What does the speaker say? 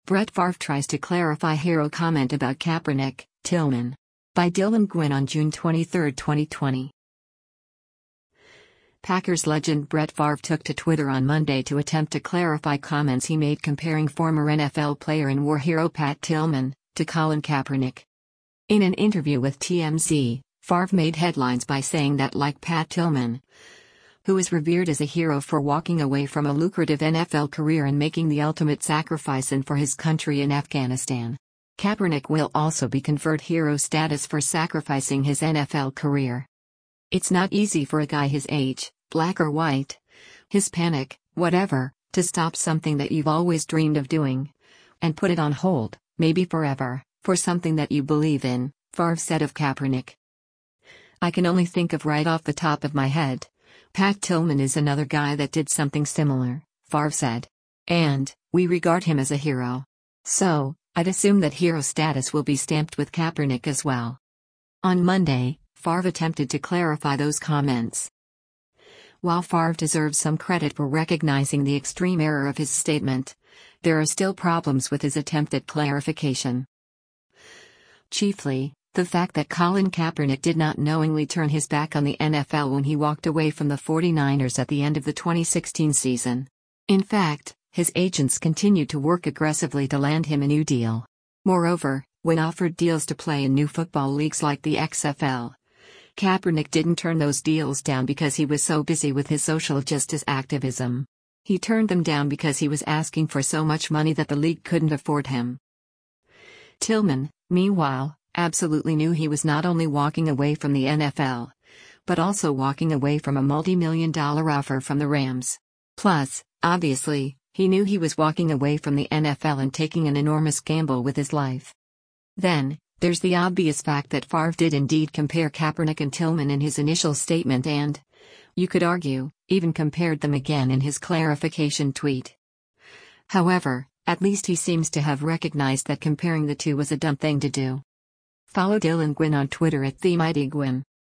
Brett Favre tries to clarify hero comment about Kaepernick, Tillman. By Dylan Gwynn on June 23, 2020. Packers legend Brett Favre took to Twitter on Monday to attempt to clarify comments he made comparing former NFL player and war hero Pat Tillman to Colin Kaepernick. In an interview with TMZ, Favre made headlines by saying that like Pat Tillman, who is revered as a hero for walking away from a lucrative NFL career and making the ultimate sacrifice for his country in Afghanistan, Kaepernick will also be conferred hero status for sacrificing his NFL career. It's not easy for a guy his age, black or white, Hispanic, whatever, to stop something that you've always dreamed of doing and put it on hold, maybe forever, for something that you believe in, Favre said of Kaepernick. I can only think of right off the top of my head. Pat Tillman is another guy that did something similar, Favre said. And we regard him as a hero. So, I'd assume that hero status will be stamped with Kaepernick as well. On Monday, Favre attempted to clarify those comments. While Favre deserves some credit for recognizing the extreme error of his statement, there are still problems with his attempt at clarification. Chiefly, the fact that Colin Kaepernick did not knowingly turn his back on the NFL when he walked away from the 49ers at the end of the 2016 season. In fact, his agents continued to work aggressively to land him a new deal. Moreover, when offered deals to play in new football leagues like the XFL, Kaepernick didn't turn those deals down because he was so busy with his social justice activism. He turned them down because he was asking for so much money that the league couldn't afford him. Tillman, meanwhile, absolutely knew he was not only walking away from the NFL, but also walking away from a multi-million-dollar offer from the Rams. Plus, obviously, he knew he was walking away from the NFL and taking an enormous gamble with his life. Then, there's the obvious fact that Favre did indeed compare Kaepernick and Tillman in his initial statement and, you could argue, even compared them again in his clarification tweet. However, at least he seems to have recognized that comparing the two was a dumb thing to do. Follow Dylan Gwynn on Twitter at TheMightyGwynn.